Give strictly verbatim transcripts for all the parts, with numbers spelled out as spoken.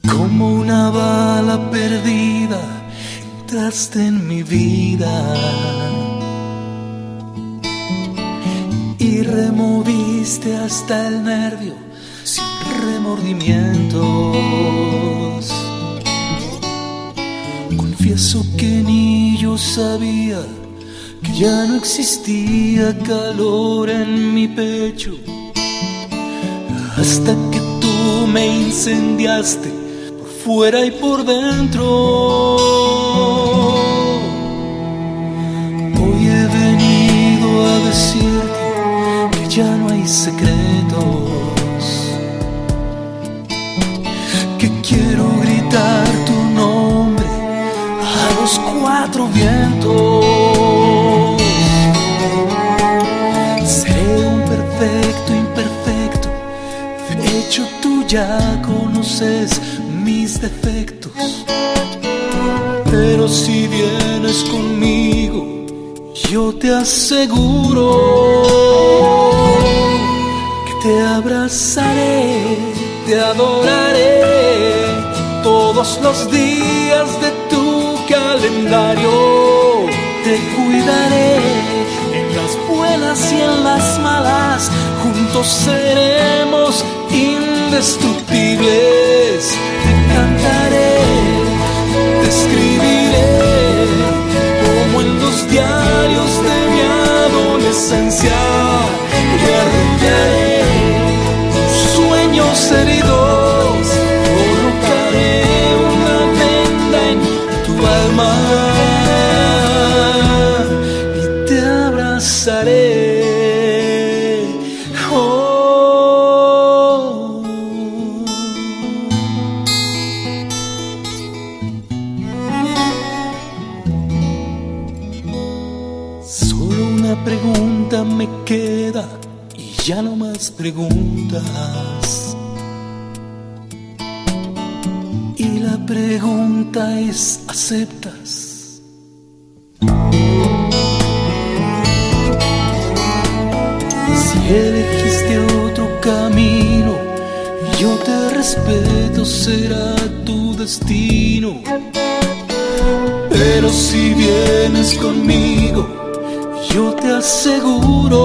Como una bala perdida, entraste en mi vida y removiste hasta el nervio sin remordimientos. Confieso que ni yo sabía que ya no existía calor en mi pecho, hasta que tú me incendiaste por fuera y por dentro. Hoy he venido a decirte que ya no hay secretos, que quiero gritar tu nombre a los cuatro vientos. Seré un perfecto imperfecto, de hecho tú ya conoces mis defectos, pero si vienes conmigo, yo te aseguro que te abrazaré, te adoraré todos los días de tu calendario. Te cuidaré en las buenas y en las malas, juntos seremos indestructibles. Te cantaré, te escribiré como en los diarios de mi adolescencia, y arreglaré tus sueños heridos, colocaré una venda en tu alma y te abrazaré. Solo una pregunta me queda y ya no más preguntas. Y la pregunta es: ¿aceptas? Si elegiste otro camino, yo te respeto, será tu destino. Pero si vienes conmigo, yo te aseguro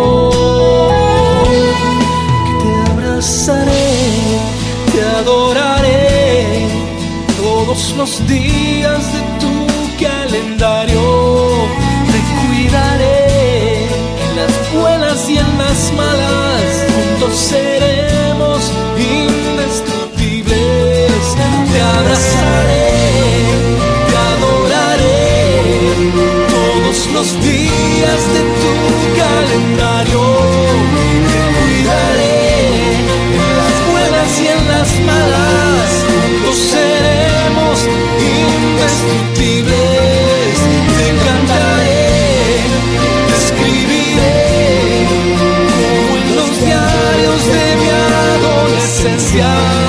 que te abrazaré, te adoraré todos los días de tu calendario. Te cuidaré en las buenas y en las malas, juntos seremos indestructibles. Te abrazaré, te adoraré todos los días de tu calendario. Te cuidaré en las buenas y en las malas, juntos seremos indestructibles. Te cantaré, te escribiré como en los diarios de mi adolescencia.